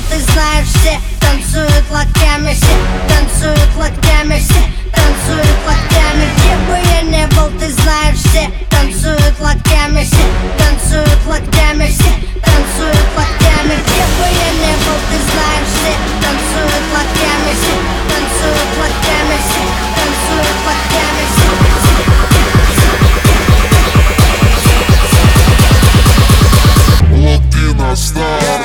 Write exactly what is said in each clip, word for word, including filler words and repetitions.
ты знаешь, все танцуют локтями, все танцуют локтями, все танцуют локтями. Где бы я не был, ты знаешь, все танцуют локтями, все танцуют локтями, все танцуют локтями. Где бы я не был, ты знаешь, все танцуют локтями, все танцуют локтями, все танцуют локтями, все. Латино Стар.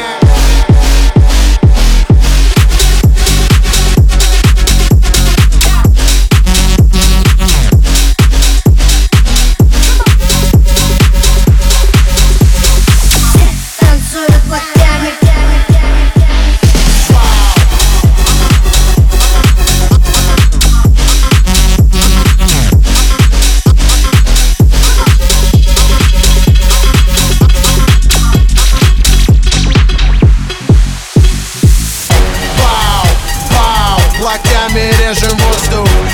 Локтями режем воздух.